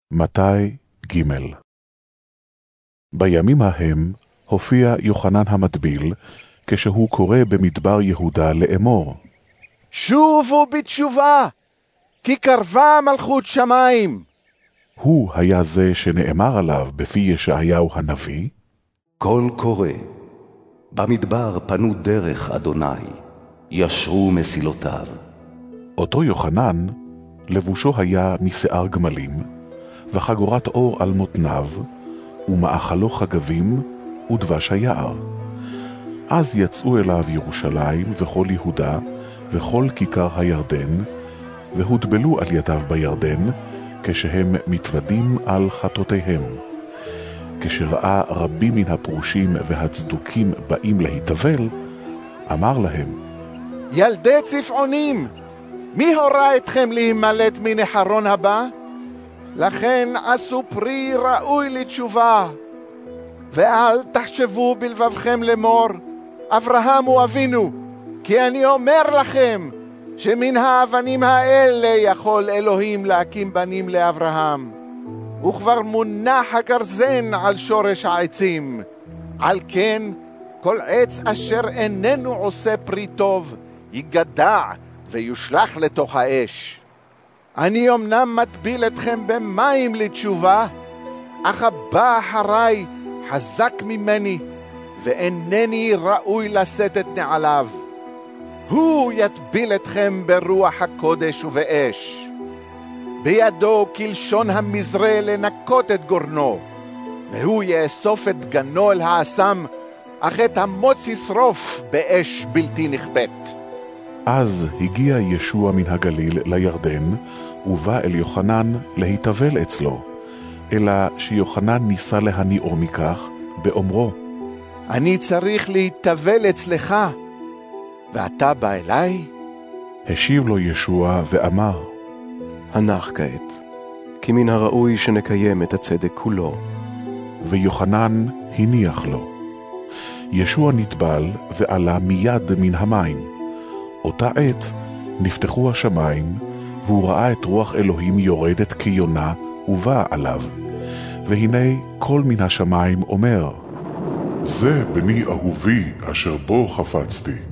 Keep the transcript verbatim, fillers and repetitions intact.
מתי ג' בימים ההם הופיע יוחנן המטביל, כשהוא קורא במדבר יהודה לאמור. שובו בתשובה, כי קרבה מלכות שמיים. הוא היה זה שנאמר עליו בפי ישעיהו הנביא. קול קורא, במדבר פנו דרך אדוני, ישרו מסילותיו. אותו יוחנן, לבושו היה משיער גמלים, וחגורת אור על מותניו, ומאכלו חגבים ודבש היער. אז יצאו אליו ירושלים וכל יהודה, וכל כיכר הירדן, והוטבלו על ידיו בירדן, כשהם מתוודים על חטאותיהם. כשראה רבים מן הפרושים והצדוקים באים להתאבל, אמר להם, ילדי צפעונים, מי הורה אתכם להימלט מנחרון הבא? לכן עשו פרי ראוי לתשובה, ואל תחשבו בלבבכם לאמור, אברהם הוא אבינו, כי אני אומר לכם, שמן האבנים האלה יכול אלוהים להקים בנים לאברהם. וכבר מונח הגרזן על שורש העצים. על כן, כל עץ אשר איננו עושה פרי טוב, יגדע ויושלח לתוך האש. אני אמנם מטביל אתכם במים לתשובה, אך הבא אחריי חזק ממני, ואינני ראוי לשאת את נעליו. הוא יטביל אתכם ברוח הקודש ובאש. בידו כלשון המזרה לנקות את גורנו, והוא יאסוף את גנו אל האסם, אך את המוץ ישרוף באש בלתי נכבדת. אז הגיע ישוע מן הגליל לירדן, ובא אל יוחנן להתאבל אצלו, אלא שיוחנן ניסה להניעו מכך, באומרו, אני צריך להתאבל אצלך, ואתה בא אליי? השיב לו ישוע ואמר, הנח כעת, כי מן הראוי שנקיים את הצדק כולו. ויוחנן הניח לו. ישוע נטבל ועלה מיד מן המים. אותה עת נפתחו השמיים, והוא ראה את רוח אלוהים יורדת כיונה ובא עליו. והנה קול מן השמיים אומר, זה בני אהובי אשר בו חפצתי.